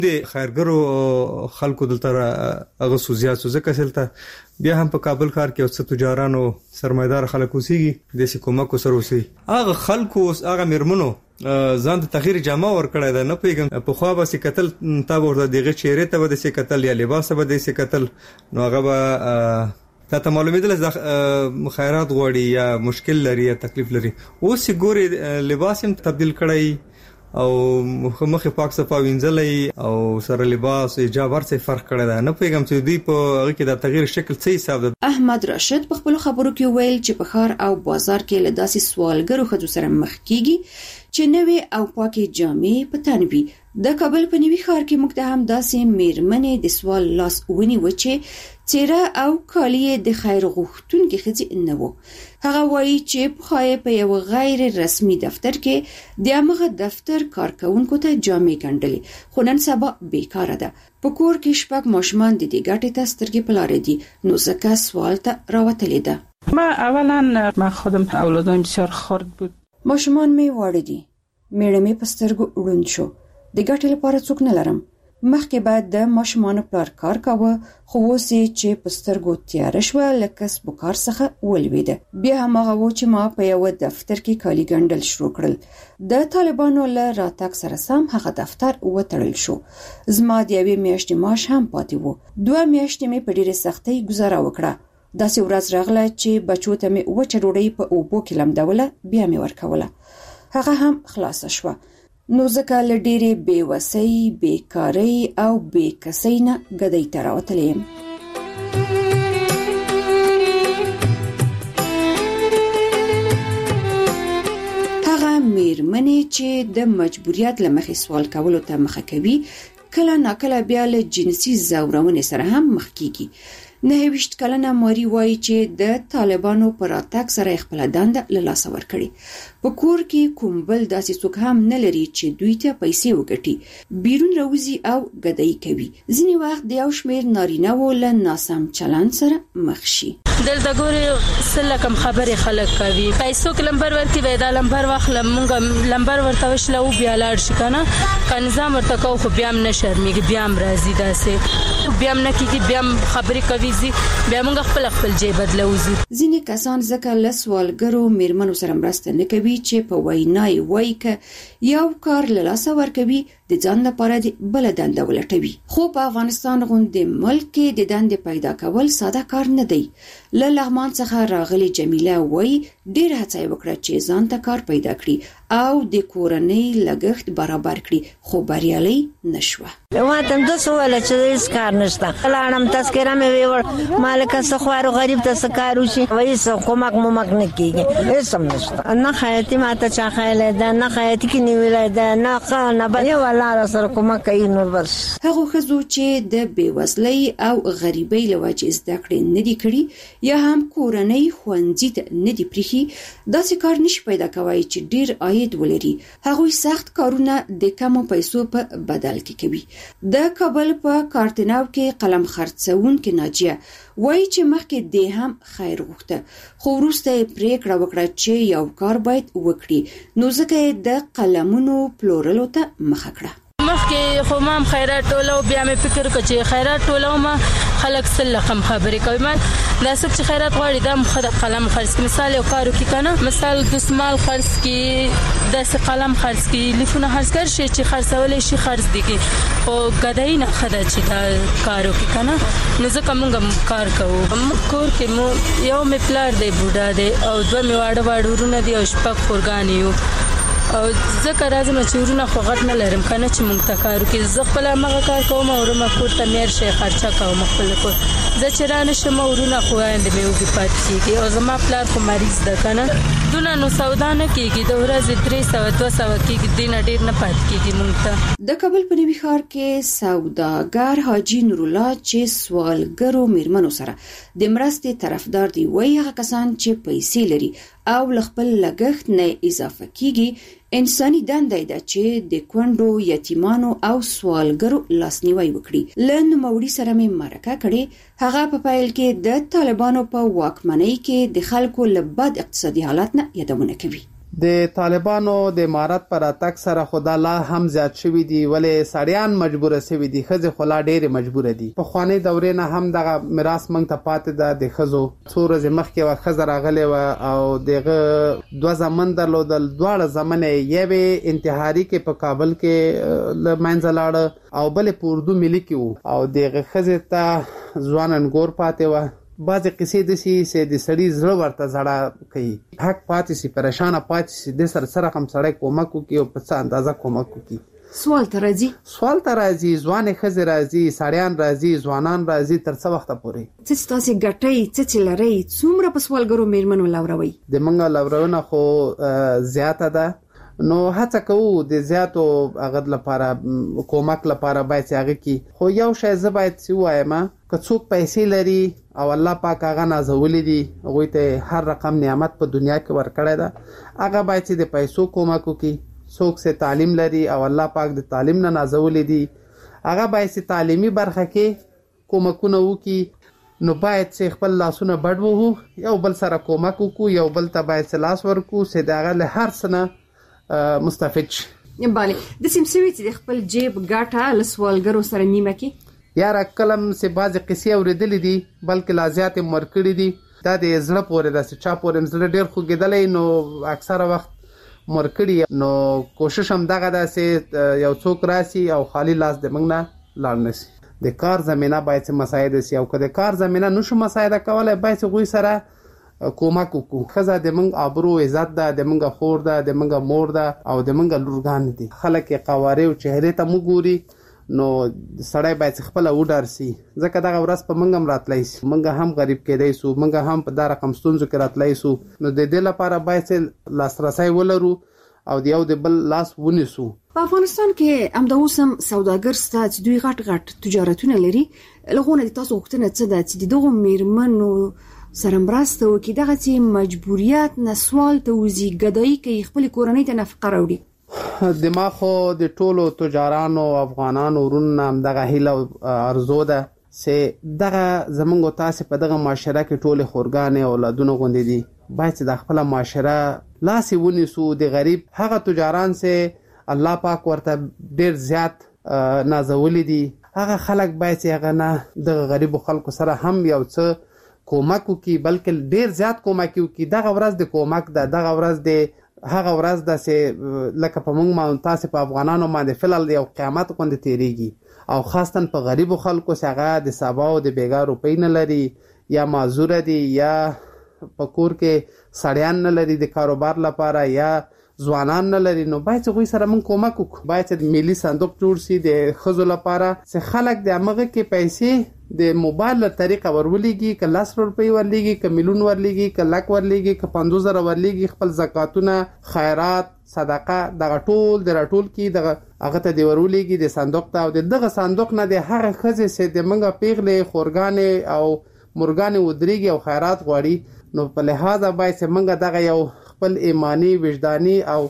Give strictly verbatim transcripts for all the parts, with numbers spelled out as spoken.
د خیرګرو خلکو دلته هغه سوزیات ځکه سلته بیا هم په کابل ښار کې اوس تجارانو سرمایدار خلک اوسېږي د حکومت سره اوسېږي هغه خلکو هغه میرمنو ځان د تغییر جامه ورکړی ده. نه پیږم په خوا به سي قتل تا ورته دغه چیرې ته به د سي قتل یا لباس به د سي قتل نو هغه به تا ته معلومېدل چې خیرات غوړي یا مشکل لري یا تکلیف لري. اوس ګوري لباس هم تبدیل کړی او مخ پاک صفا وینځلې او سره لباس حجاب ورڅ فرق کړی ده. نه پیغام چې دوی په هغه کې د تغییر شکل څه حساب ده. احمد راشد په خپل خبرو کې ویل چې په ښار او بازار کې له داسې سوالګرو خځو سره مخ کیږي چې نوې او پاکي جامې په تن وي. د کابل په نوي ښار کې موږ ته هم داسې میرمنې د سوال لاس ونیو چې چیرې او کالی د خیر غوښتونکو خځې نه وو. هغه وایي چې په خای په یو غیر رسمي دفتر کې د هغه دفتر کارکونکو ته جامې ګنډلې خو نن سبا بیکاره ده. په کور کې شپږ ماشومان د دې ګټې ته سترګې په لاره دي نو ځکه سوال ته راوتلې ده. ما اولا ما خودم اولادم بسیار خرد بود. ماشومان می واړه دي. میړه می په سترګو ړوند شو. د ګټې لپاره څوک نه لرم. مخکې بعد د ماشومانو پلار کار کاوه خو اوس چې په سترګو تیار شو لکه کسب کار څخه ولویده. بیا هم هغه و چې ما په یو دفتر کې کالي ګنډل شروع کړل. د طالبانو له راتګ سره سم هغه دفتر وتړل شو. زما د یوې میاشتې معاش هم پاتې و. دوه میاشتې مې په ډېرې سختۍ گزاره وکړه. داسې ورځ راغله چې بچو ته مې وچه ډوډۍ په اوبو کې لمدوله بیا مې ورکوله. هغه هم خلاصه شوه. نو ځکه له ډېرې بېوسۍ، بیکارۍ او بېکسۍ نه ګدۍ ته راوتلی یم. هغه میرمنې چې د مجبوریت له مخې سوال کولو ته مخه کوي کله ناکله بیا له جنسي ځورونې سره هم مخ کیږي. نهه ویشت کلنه ماري وایي چې د طالبانو پر راتګ سره خپل دنده له لاسه ورکړي. په کور کې کوم بل داسې څوک هم نه لري چې دوی ته پیسې وګټي. بیرون راوځي او ګدۍ کوي. ځینې وخت د یو شمېر نارینه‌وو له ناسم چلند سره مخ شي. دلته ګورې سله کم خبرې خلک کوي. پیسو کې لمبر ورکړي وای دا لمبر واخله مونږ لمبر ورته وشله او بیا لاړ شي که نه که نظام ورته کوو خو بیا هم نه شرمېږي بیا هم راځي داسې بیا هم نه کېږي بیا هم خبرې کوي ځي بیا مونږ خپل خپل جې بدلوځي. ځینې کسان ځکه له سوالګرو میرمنو سره مرسته نه کوي چې په وینا یې وایي که یو کار له لاسه ورکوي د ځان لپاره د بله دنده ولټوي. خو په افغانستان غوندې ملک کې د دندې پیدا کول ساده کار نه دی. له لغمان څخه راغلي جمیله وایي ډېره هڅه یې وکړه چې ځان ته کار پیدا کړي او د کورنۍ لګښت برابر کړي خو بریالۍ نشوه. ما ته همداسې وویله چې هېڅ کار نشته. لاړم تذکره مې ویوړ ما لکه څه خوارو غریب ته څه کار وشي هېڅ کومک مومک نه کېږي هېڅ هم نشته. نه خیاطي ما ته چا ښیلی ده نه خیاطي کې نیولی ده نه ښه نه بد یو الله را سره کومک کوي نور بس. هغو ښځو چې د بېوزلۍ او غریبۍ له وجې زده کړې نه دي کړي یا هم کورنۍ ښوونځي ته نه دي پرېښي داسې کار نشي پیدا کوی چې ډېر عاید ولري. هغوی سخت کارونه د کمو پیسو په بدل کې کوي. د کابل په کارتناو کې قلم خرڅونکې ناجیه وایي چې مخکې دې هم خیر غوښته خو وروسته یې پرېکړه وکړه چې یو کار باید وکړي نو ځکه یې د قلمونو پلورلو ته مخه کړه. مخکې خو ما هم خیرات ټولو بیا مې فکر وکړ چې خیرات ټولو ما خلک سل رقم خبرې کوي. ما دا څوک چې خیرات غواړي دا هم قلم خرڅ کړي. مثال یو کار وکړي که نه مثال دستمال خرڅ کړي داسې قلم خرڅ کړي لیفونه خرڅ کړي شي چې خرڅولی شي خرڅ دي کړي خو ګدایي نه ښه ده چې دا کار وکړي که نه نو ځکه موږ هم کار کوو. موږ کور کې مو یو مې پلار دی بوډا دی او دوه مې واړه واړه ورونه دي او شپږ خورګانې یو او ځکه راځم چې ورونه خو غټ نه لرم که نه چې موږ ته کار وکړي. زه خپله همغه کار کوم او ورومه کور ته میر شی خرچه کوم خپل کور زه چې را نه شم ورونه خو آینده مې وږي پاتې کېږي او زما پلار خو مریض ده که نه دونه نو سودا نه کېږي د ورځې درې سوه دوه سوه کېږي دې نه ډېر نه پاتې کېږي موږ ته. د کابل په نوي ښار کې سوداګر حاجي نورالله چې سوالګرو میرمنو سره د مرستې طرفدار دی وایي هغه کسان چې پیسې لري او له خپل لګښت نه اضافه کېږي انساني دنده ده چې د کونډو یتیمانو او سوالګرو لاسنیوی وکړي. له نوموړي سره مې مرکه کړې هغه په پیل کې د طالبانو په واکمنۍ کې د خلکو له بد اقتصادي حالت نه یادونه کوي. د طالبانو د امارت پر اتاک سره خدا لا هم زیات شوي دي، ولې سړیان مجبوره شوي دي، ښځې خو لا ډېرې مجبوره دي. پخوانۍ دورې نه هم دغه میراث موږ ته پاتې ده. د ښځو څو ورځې مخکې یوه ښځه راغلې وه او د هغه دوه زامن درلودل، دواړه زامن یې یوې انتحاري کې په کابل کې له منځه لاړه او بلې په اردو ملي کې وو او د هغې ښځې ته ځوان انګور پاتې وه. بعضې قصې داسې چې د سړي زړه ورته زړه کوي، حق پاتې شي، پریشانه پاتې شي، دې سره څه رقم سړی کومک وکړي او په څه اندازه کومک وکړي. سوال ته راځي سوال ته راځي ځوانې ښځې راځي، سړیان راځي، ځوانان راځي. تر څه وخته پورې څه چې تاسې ګټئ، څه چې لرئ، څومره په سوالګرو میرمنو لوروئ؟ د موږ لورونه خو زیاته ده، نو هڅه کوو د زیاتو هغه لپاره کومک لپاره باید چې هغه کې. خو یو شی زه باید چې ووایم، که څوک پیسې لري او الله پاک هغه نازولی دي، هغوی ته هر رقم نعمت په دنیا کې ورکړی ده، هغه باید چې د پیسو کومک وکړي. څوک چې تعلیم لري او الله پاک د تعلیم نه نازولی دي، هغه باید چې تعلیمي برخه کې کومکونه وکړي. نو باید چې خپل لاسونه بډ وهو، یو بل سره کومک وکړو، یو بل ته باید چې لاس ورکړو چې د هغه له هر څه نه مستفید شي. بله د سیمسوي چې د خپل جیب ګټه له سوالګرو سره نیمه کې یاره کلم چې بعضې قصې اورېدلې دي بلکې لا زیاتې مو ورکړي دي. دا د زړه پورې ده چې چا پورې زړه ډېر خوږېدلی نو اکثره وخت مو ورکړي. نو کوشش هم دغه ده چې یو څوک راسي او خالي لاس د موږ نه لاړ نه شي. د کار زمینه باید چې مساعده شي، او که د کار زمینه نشو مساعده کولی باید چې هغوی سره کومک وکړو. ښځه د موږ آبرو عزت ده، د موږ خور ده، د موږ مور ده او د موږ لورګانې دي. خلک یې قوارې او چهرې ته مو ګوري، نو سړی باید چې خپله وډار سي، ځکه دغه ورځ په موږ هم راتلی سي، موږ هم غریب کېدی سو، موږ هم په دا رقم ستونزو کې راتلی سو. نو د دې لپاره باید چې لاسرسی ولرو او د یو د بل لاس ونیسو. په افغانستان کې همدا اوس هم سوداګر سته چې دوی غټ غټ تجارتونه لري. له هغو نه د تاسو غوښتنه څه ده چې د دغو میرمنو سره مرسته وکړي، دغه چې مجبوریت نه سوال ته وځي، ګدایي کوي، خپلې کورنۍ ته نفقه راوړي. د ما خو د ټولو تجارانو افغانانو ورونو نه همدغه هیله او ارزو ده چې دغه زموږ تاسې په دغه معاشره کې ټولې خورګانې اولادونه غوندې دي، باید چې د خپله معاشره لاس ونیسو. د غریب هغه تجاران چې الله پاک ورته ډېر زیات نازولی دي، هغه خلک باید چې هغه نه دغه غریبو خلکو سره هم یو څه کومک وکړي، بلکې ډېر زیات کومک وکړي. دغه ورځ د کومک ده، دغه ورځ د هغه ورځ ده چې لکه په موږ باندې تاسې په افغانانو باندې فلل یو قیامت غوندې تېرېږي، او خاصتا په غریبو خلکو چې هغه د سبا او د بېګا روپۍ نه لري، یا معذوره دي، یا په کور کې سړیان نه لري د کاروبار لپاره، یا ځوانان نه لري. نو باید چې هغوی سره موږ کومک وکړو. باید چې ملي صندوق جوړ شي د ښځو لپاره چې خلک د همغه کې پیسې د موبایل له طریقه ورولېږي، که لس روپۍ ورلېږي، که میلیون ورلېږي، که لک ورلېږي، که پنځوس زره ورلېږي، خپل زکاتونه، خیرات، صدقه دغه ټول د راټول کړي، دغه هغه ته دې ورولېږي د صندوق ته، او د دغه صندوق نه د هغه ښځې چې د موږ پیغلې خورګانې او مرګانې ودرېږي او خیرات غواړي. نو په لحاظه باید چې موږ دغه یو خپل ایمانی، وجداني او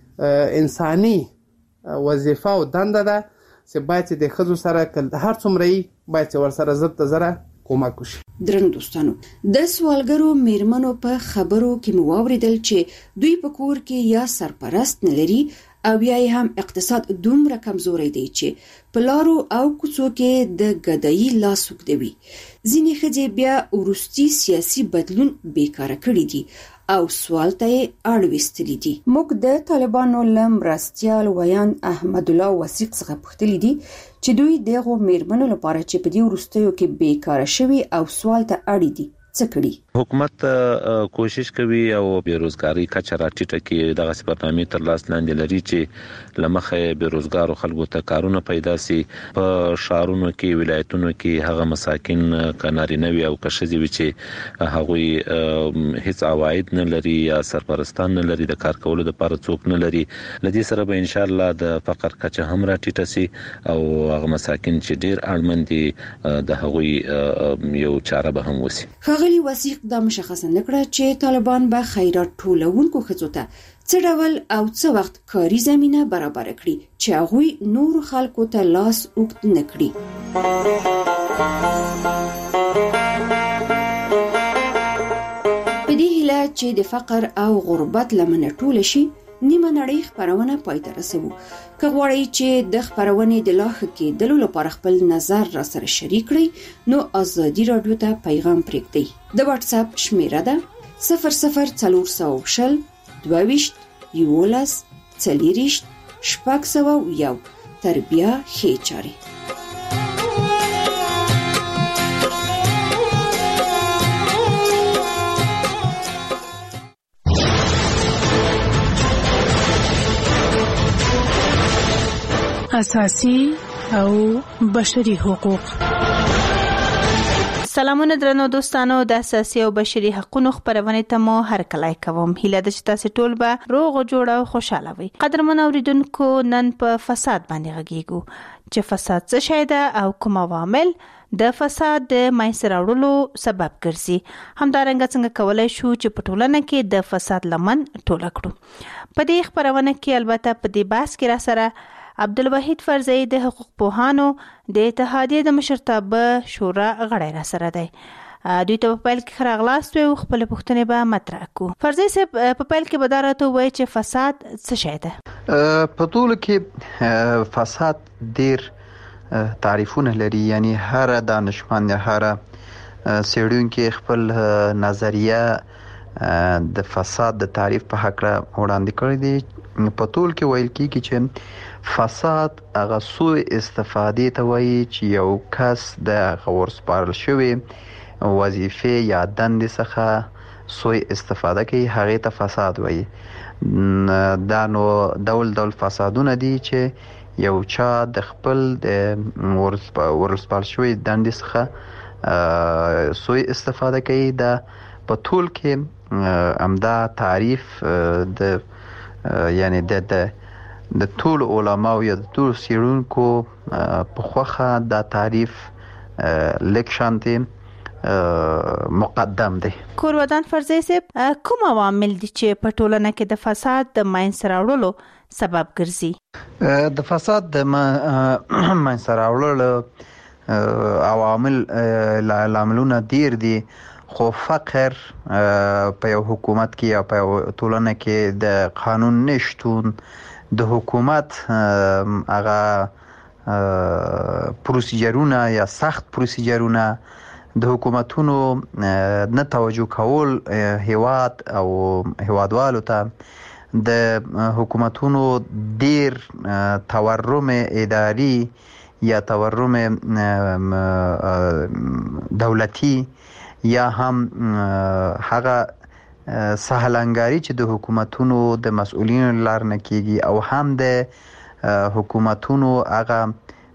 انساني وظیفه او دنده ده چې باید چې د ښځو سره هر څومره یي باید چې ورسره زر ته زره کومک وشي. درنو دوستانو، د سوالګرو میرمنو په خبرو کې مو واورېدل چې دوی په کور کې یا سرپرست نه لري او یا هم اقتصاد دومره کمزوری دی چې په لارو او کوڅو کې د ګدایي لاس اوږدوي. ځینې ښځې بیا وروستي سیاسي بدلون بیکاره کړي دي او سوال ته یې اړوستلي دي. موږ د طالبانو له مرستیال ویان احمد الله وثیق څخه پوښتلي دي چې دوی دغو میرمنو لپاره چې په دې وروستیو کې بیکاره شوي او سوال ته اړ دي څه کړي. حکومت کوشش کوي او بیروزګاری کچه راټیټه کړي، دغه برنامې تر لاس لاندې لري چې لمخه بیروزګارو خلکو ته کارونه پیدا سي. په شهرونو کې، ولایتونو کې هغه مساکین کنارینه وي او کښځي وي چې هغوی هیڅ عواید نه لري یا سرپرستان نه لري، د کار کولو لپاره څوک نه لري. لدې سره به ان شاء الله د فقر کچه هم راټیټه سي او هغه مساکین چې ډیر اړمن دي د هغوی یو چاره به هم وسی. ښاغلي وثیق دا مشخصه نکړه چې طالبان به خیرات ټولونکو ښځو ته څه ډول او څه وخت کاري زمینه برابر کړي چې هغوی نور خلکو ته لاس اوږد نه کړي. په دې هیله چې د فقر او غربت لمنه ټول شي نیمه نړۍ خبرونه پای ته رسوو. که غواړئ چې د خبرونې د لا ښه کېدلو لپاره خپل نظر را سره شریک کړئ نو ازادي راډیو ته پیغام پرېږدئ. د واتس اپ شمیره ده صفر صفر څلور سوه شل دوه ویشت یولس څلېرویشت شپږ سوه یو. تر بیا ښې چارې. اساسي او بشري حقوق. سلامونه درنو دوستانو، د اساسي او بشري حقوقو خبرونه ته مو هر کله کوم. هیله ده چې تاسو ټول به روغ جوړ او خوشاله وي. قدرمن اوریدونکو، نن په فساد باندې غږیږو چې فساد څه شی ده او کوم عوامل د فساد د منځ راوړلو سبب ګرځي. همدارنګه څنګه کولای شو چې په ټولنه کې د فساد لمن ټوله کړو. په دې خبرونه کې البته په دې بحث کې را سره عبدالوحید فرزی د حقوق پوهانو د اتحادیې د مشرتابه شورا غړی را سره دی. دوی ته په پیل کې ښه راغلاست او خپل پوښتنې به مطرح کړو. فرزی صاحب، په پیل کې به دا راته ووایي چې فساد څه شی ده؟ په ټوله کې فساد ډېر تعریفونه لري، یعنی هر دانشمند یا هر څېړونکی خپل نظریه د فساد د تعریف په هکله وړاندې کړی دی. په ټول کې ویل کېږي چې فساد هغه سوء استفادې ته وایي چې یو کس د هغه ورسپارل شوې وظیفې یا دندې څخه سوء استفاده کوي، هغې ته فساد وایي. دا نو ډول ډول فسادونه دي چې یو چا د خپل د ورسپارل شوې دندې څخه سوء استفاده کوي. دا په ټول کې همدا تعریف د یعنی د د د ټول علماو یا د ټول څېړونکو په خوښه دا تعریف لږ شانتې مقدم دی. کورودان فرزی صاحب، کوم عوامل دي چې په ټولنه کې د فساد د منځ راوړلو سبب ګرځي؟ د فساد د منځ راوړلو عوامل لاملونه ډېر دي، خو فقر په یو حکومت کې یا په یو ټولنه کې د قانون نشتون، د حکومت هغه پروسیجرونه یا سخت پروسیجرونه، د حکومتونو نه توجه کول هیواد او هیوادوالو ته، د حکومتونو ډیر تورم اداري یا تورم دولتي یا هم هغه سهلنګاری چې د حکومتونو د مسؤلینو لار نه کیږي او هم د حکومتونو هغه